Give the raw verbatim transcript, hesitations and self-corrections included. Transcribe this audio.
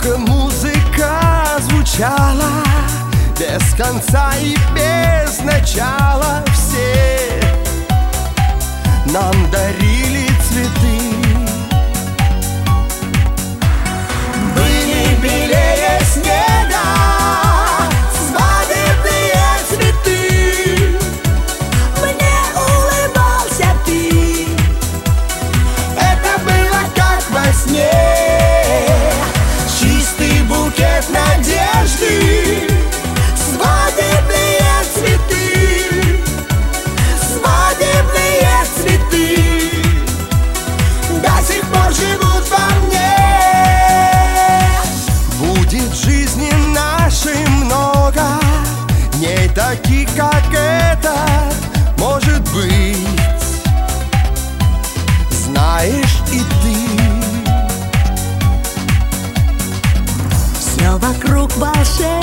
Только музыка звучала без конца и без начала. Все нам дарили цветы, были белее снега свадебные цветы. Мне улыбался ты, Это было как во сне, чистый букет надежды. свадебные цветы, Свадебные цветы до сих пор живут во мне. Будет в жизни нашей много дней таких, как этот, может быть, знаешь и ты. все вокруг волшебно.